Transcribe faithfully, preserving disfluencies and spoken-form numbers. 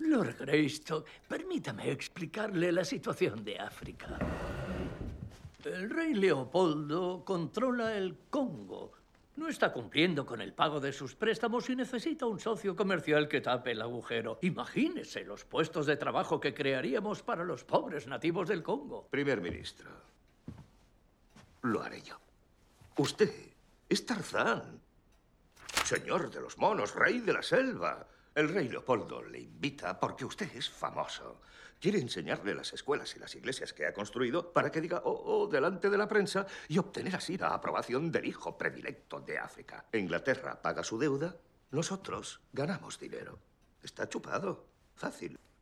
Lord Greystoke, permítame explicarle la situación de África. El rey Leopoldo controla el Congo. No está cumpliendo con el pago de sus préstamos y necesita un socio comercial que tape el agujero. Imagínese los puestos de trabajo que crearíamos para los pobres nativos del Congo. Primer ministro, lo haré yo. Usted es Tarzán, señor de los monos, rey de la selva. El rey Leopoldo le invita porque usted es famoso. Quiere enseñarle las escuelas y las iglesias que ha construido para que diga oh, oh, delante de la prensa y obtener así la aprobación del hijo predilecto de África. Inglaterra paga su deuda, nosotros ganamos dinero. Está chupado. Fácil.